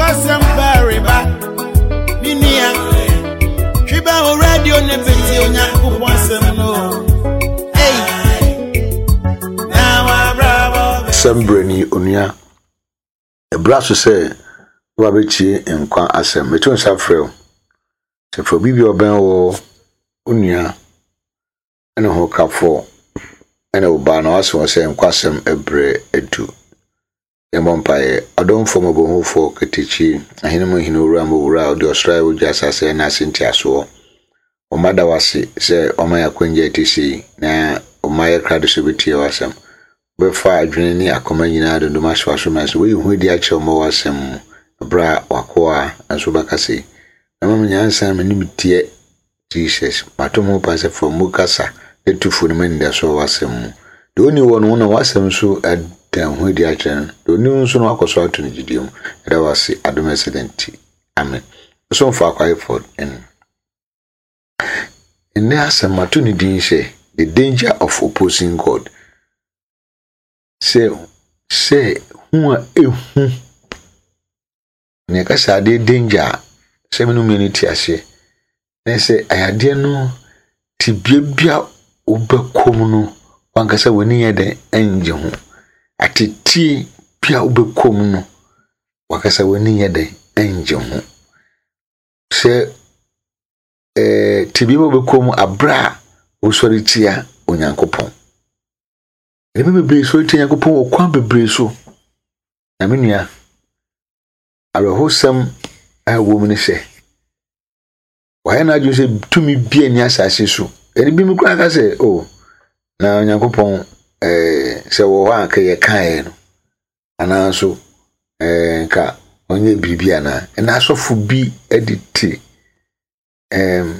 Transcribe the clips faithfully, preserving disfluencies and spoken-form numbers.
wasam bariba minia Shiba o radio ne beti onyanko wasam no Sembreni onia e braso se wa bechi enkwa asem metu nsa freo se fo bibi oben wo onia ene ho kafo ene oba na waso se enkwa asem ebre edu emompae adon fo mobo ho fo ketichi ahene mo hino ura mo ura odi osrai wo jasa se na sintia so o mada wase se o ma yakwanje tisi na o ma yakrado so betie wasem befa adwene ni akoma nyina do ma hwa so ma so we hu di a che mo wasem bra wakoa anso bakase na mam nyansa ma ni mitie Jesus matomo pase from mukasa etufu ni menda so wasem do ni wono na wasem so adan hu di a che do ni nso no akoso ato ni gidium da wase adom accident amen so mfa akwai for en in there some mato ni din say the danger of opposing God. Say, say, who are you? Nekasa de danger. Say, no minute, I say. They say, I had no tibia ube communo. One cassa when near the angel. At a tea pia ube communo. Wakasa when near the angel. Say, eh, tibia ube commu abra, usori tia, unyankopon. Ebe be so tia yakopon okwan bebre so na menua arehosam a wo ni se wa na adwo se tumi bia ni asase so eni bi mu kra ka se oh na yakopon eh se wo wa ka ye kan no ana so eh ka onye bibia na na asofo bi editi em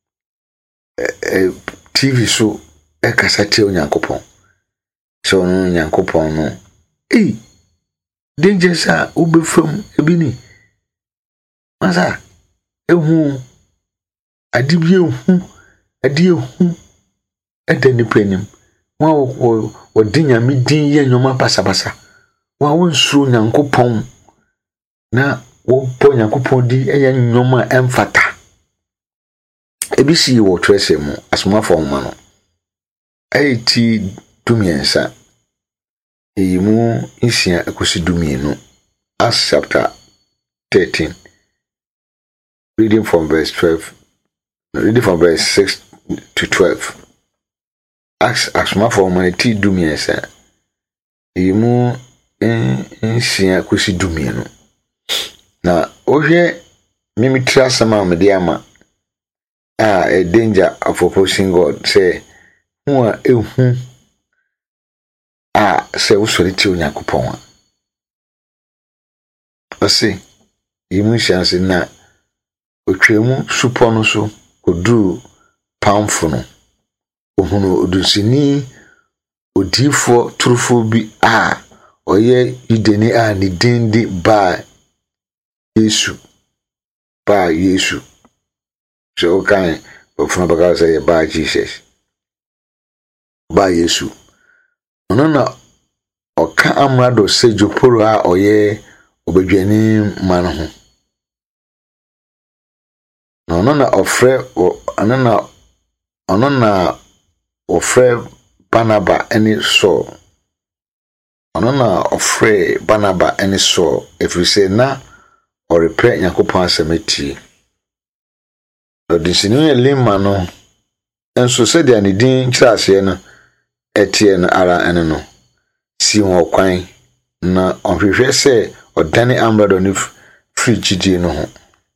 eh T V so e kasate onyankopon so no nyankopon no eh danger sa ubefam ebini masa ehu adibie ehu adie ehu edani penim wa wo wo dinya mi din ye nyoma pasapasa wa wo nsuru nyankopon na wo po nyankopon di eye nyoma emfata ebisi wo trese mu asomafo ma no eighty Dumiensa Imu Isia Ekusidumienu Acts chapter thirteen reading from verse twelve reading from verse six to twelve Acts Asma for Maniti Dumiensa Imu Isia Ekusidumienu na oje mimitra sama mediama ah a danger of opposing God say who are ehu a se usori ti onyankopon a ose yimu chance na otwemu supo no so odu pamfo no ohunu odusini odifo turufo bi a oye ideni a ni dindi ba Yesu ba Yesu so kan ofuna baka say ba Jesus ba Yesu ono na oka amrado sejoporo a oye obedwani man ho na ono na ofre ono na ono na ofre Barnaba eni so ono na ofre Barnaba eni so if we say na or repre yakopon asemeti odisinu ye lima no enso se dia ni din kirase no etie no ara ene no si ho kwan na ohwehwe se odane amrado ni free gidi no ho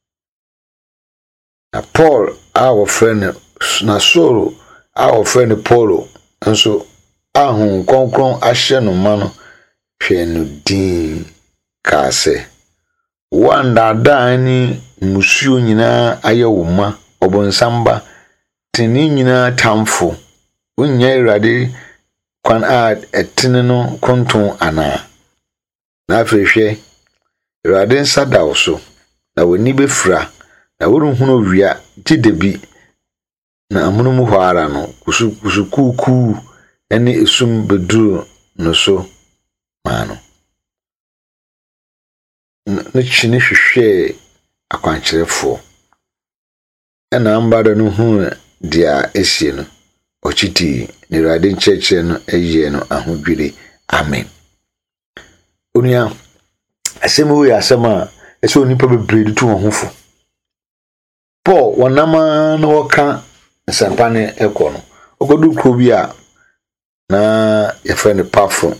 na Paul our friend na soro our friend Paulo enso ahun konkron ahye no ma no hwe no din ka se wanda dani musuo nyina ayewuma obonsamba tini nyina tamfo wonya irade kwan a etene no konton ana na afrehwe irade nsadaw so na woni befra na woruhunu wia tidebi na amunumu ho ara no kusu kusu kuku ene esum beduru no so mano no chini hwehwe akwankyerefo ena ambado no hu dia esie no ochiti ne rade ncheche no eyi no ahodwire amen onia asemu ya asema ese onipa bebree tu ho hofo Paul wanama na waka nsampane ekọ no ogodu kro bi a na yefa ne pafo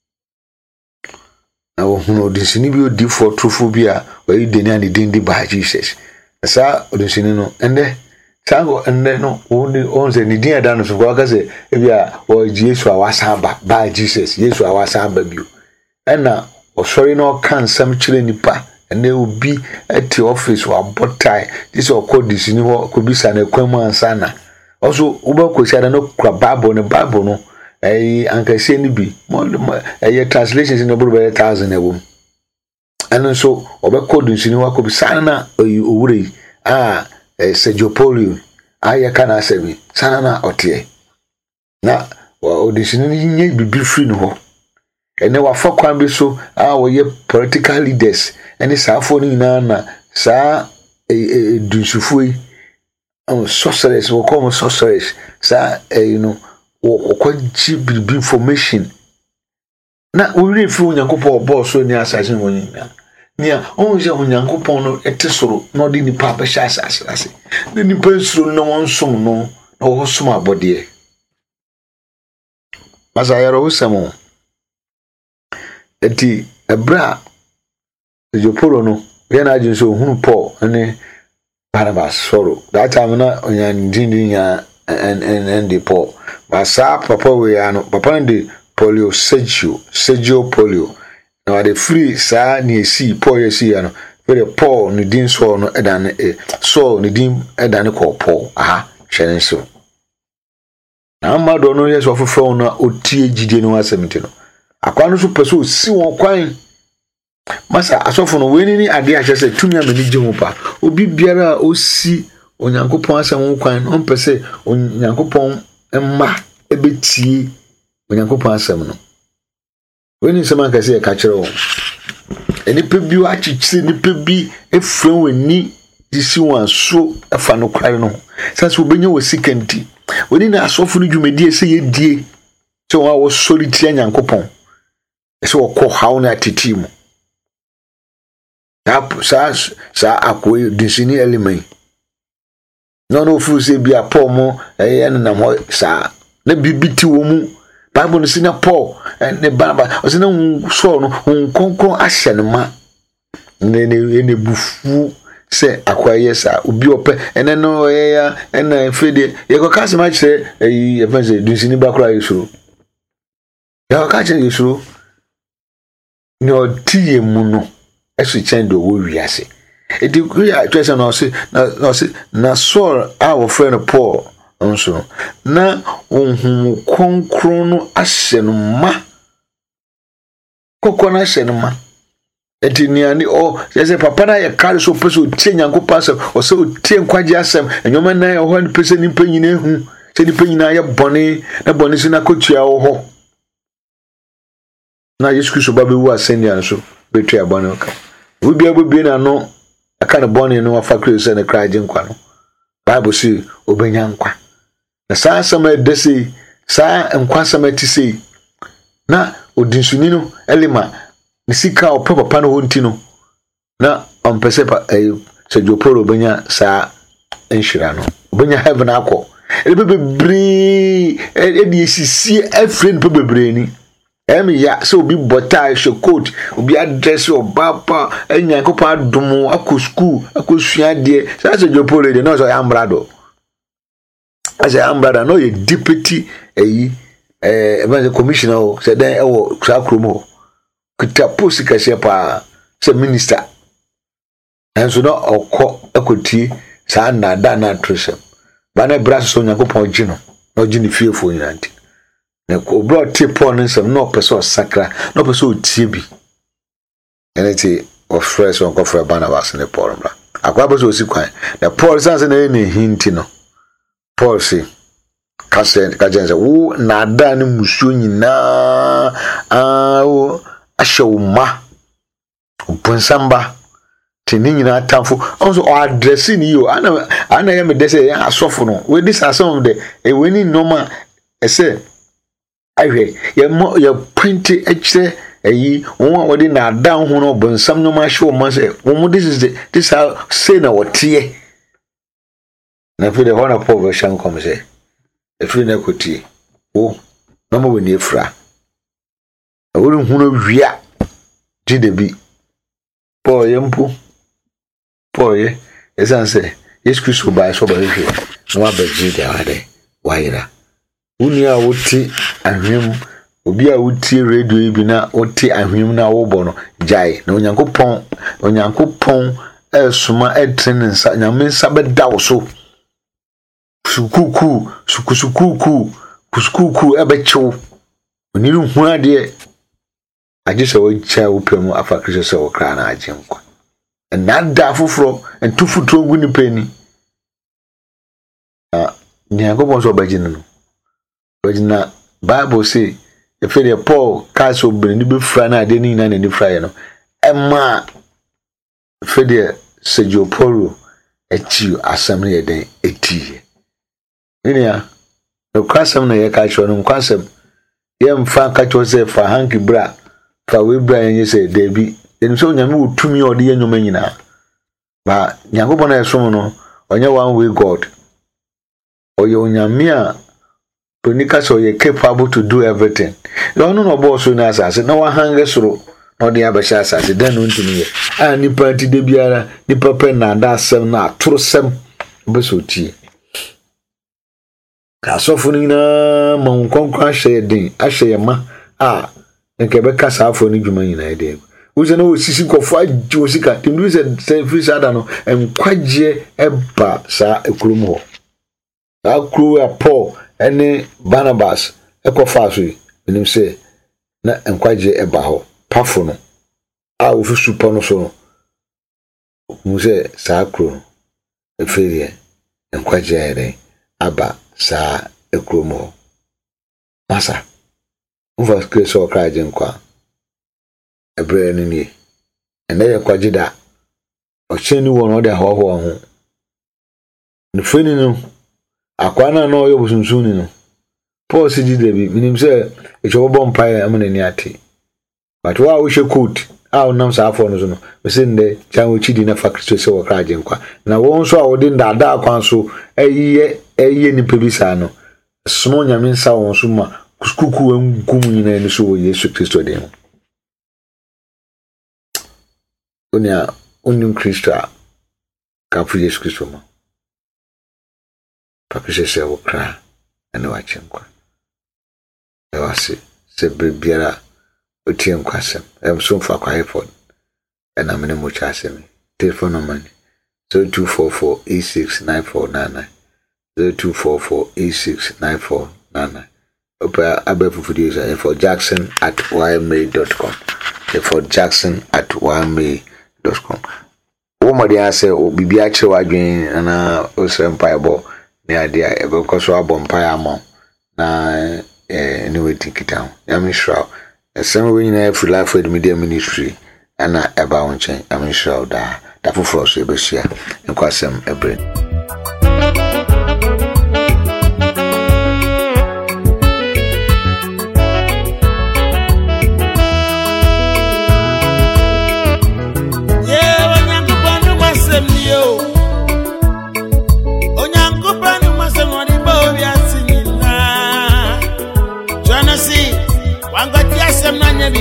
na wo hunu odisini bi odi for trufo bi a wayi deni ani dindi ba Jesus sa odisini no ende sango ende no oni onze ni din ada no so kwa kase e bi a o Yesu awasamba ba Jesus Yesu awasamba bio ena osori no kan sam kire nipa ene obi ati office wa botai this okodisini ho kobisa na kwamu ansana also ubakosi ada no kra bible ne bible no eh ankase ni bi eh translations in obo be thousand ewo and so obakodisini ho kobisa na owure ah Sergio Polio aya kana asebi sana na otie na odisini nye bibi free no ho ene wa fokwan bi so a wo ye political leaders ene saafo ni na na sa dunsufui on sorcerers wo come sorcerers sa you know wo kwaji bibi information na wo ri fi onyankopɔ boss so ni asase woni na nia onje onyankopɔ no etesoro no di ni pa ba sha asase ase ni ni pa soro no won som no na wo som abode masa yaro usamo eti ebra ejoporo no ye na ajun so hunu Paul ene Barnabas soro that time na onya ndindi nya en en en de Paul basa papa we ya no papa ndi Polio Sergio Sergio Polio na de free sa ni esi Paul esi ya no very Paul ni din so no edan e so ni din edan ko Paul aha hwere so na amado no yeso fofo no otie gide no asemti no akwano so peso si won kwan masa asofo no weni ni ade a hwese tumi amani gye pa obi biara osi onyankopon asem kwan on pese onyankopon emma ebetie onyankopon asem no weni sema kase e ka kire won eni pe bi wa chichire ni pe bi efren weni disi wan so afa no kware no sase obenye wo sikenti weni na asofo no dwumadi ese ye die so wa wo soliti onyankopon ese wo ko hawo na titimu tap sa sa akoy disini element no no fu se bia Paul mo eh na mo sa na bibiti wo mu bible no sina Paul ne baba o sina so no konkon ahye ne ma ne ne ne bufu se akwaye sa obi ope ene no eh ya ena fede ye ko kase ma kire eh evanse disini bakura yesuro ya ka kire yesuro no tie mu no esu chendo wo wiase edi kuya twese no se no se na Saul a wo friend Paul nso na ohun konkron no ahye no ma kokona ahye no ma edi ni ani o yese papa na ye kare so peso tie nyankopɔ asem o se o tie nkwaje asem enwoma na ye ho ni pese ni panyina ehu se ni panyina ye bone na bone si na kotua wo ho na Yesu Kristo ba be wu asenya nso betua bone oka wo bia bo bia na no aka ne bone no afa Kristo ne kraje nkwa no Bible si obenya nkwa na saa sama desi saa nkwa sama ti sei na odinsuni no elima ni sika o papa no honti no na ompese pa eh Sergio Poro obenya saa enhira no obenya heaven akọ ebe bebre e di sisi efren pe bebre ni emi ya so obi bota shokot obi address obapa enyankopɔ adomo akɔ school akɔ suade sa Sergio Poro de no so ambrado as a ambrado no ye deputy eyi eh evangelist commissioner o se den e wo kra kromo kita post kase pa se minister enso no okɔ akɔtie sa na da na trusem bana brass so nyankopɔ gino no gini fiefo nyanti na ko bro tipo no nsem no person sakra no person otie bi eneti of fresh on kofre Barnabas ne Paul bra akwa bo so si kwan na Paul sanse na ne hinti no Paul si kase kajense wo na da ne musuo nyina ah o ahye wo ma Bonsamba tini nyina tamfo also o address ni yo ana ana ya me de say ya asofo no we this are some of the e we ni normal e say ahwe ya mo ya point ekire eyi won wodi na dan ho no bonsam no ma hwe mo say wo this is the this how say na wotie na fi de hona po shan kom say e fi na kotie o no mo we ni efra ori hu no wia di de bi po yempo po ye esanse yes Christ ba so ba hwe no abaji de ade waira uni a woti ahwem obi a woti radio bi na woti ahwem na wo bo no jai na onyankopon onyankopon esuma etren nsa nyame nsa be dawo so sukuku sukusukuku kusukuku ebe chew oni ru hu ade aje se wo cha wo pemu afa Christ se wo kra na aje nkwa na da foforo entufutro gu ni peni ah nyankopon so baji no But Bible say if you Paul castle bring be fra na de ni na ni fra no emma fede sejo poro echi asem na den eti ni ya no kwasem na ye ka cho no kwasem ye mfa ka cho se fa hanki bra fa we bra yen say debi en so nyame utumi ode ye nyoma nyina ba nyankopon na eso no onye one way God oyo nyame a Tonika so ye capable to do everything. No no no boss so na asase na wa hange soro no de abasha asase dan no ntimi ye. Ah ni party de biara ni papa na da asem na atorosem be so tie. Ka sofo ni na ma nkonkon ahye den ahye ma ah nke be kasa afo ni dwuma nyina ide. Uze na osisi kofo agye osika tindu se free sada no enkwagye eba sa ekurum ho. Akru apo ene Barnabas ekofa so nim se na enkwaje eba ho pafo no a wo fi super no so no mu se sa akro eferie enkwaje ere aba sa ekromo masa uva skreso kraje nkwa ebre ni ni ene ye kwaje da o cheni won de ho ho ho ni feni no akwana no yo busunsun no Paul sidi debi minim se echo bo mpae amana ni ate but wa wo hwe coat a onam sa afọ no so no we se nde chan wo chidi na factory se wo kraje nkwa na wo nso a wo de ndada akwan so eyiye eyiye ni pebisa no sono nyame nsa won so ma kuskuku engum nyina ni so wo Yesu Kristo de mo onia onim Kristo ka fu Yesu Kristo mo Papa se wo kra ene wa chenkwa e wase se bebiara otie nkwasem em so fa kwa iPhone ena mene mo cha asem telephone number zero two four four eight six nine four nine nine zero two four four eight six nine four nine nine opa abefu video for Jackson at y mail dot com for Jackson at y mail dot com wo mo dia se obibi a kire wadwen ana o se mpaebo ne ade a ebe koso abompa ya mo na eh ni wetin kitan yami shraw esem we nyina for life with media ministry ana eba wonchen yami shraw da da foforo so ebe hia enkwasem ebre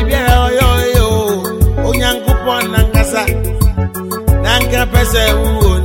Pese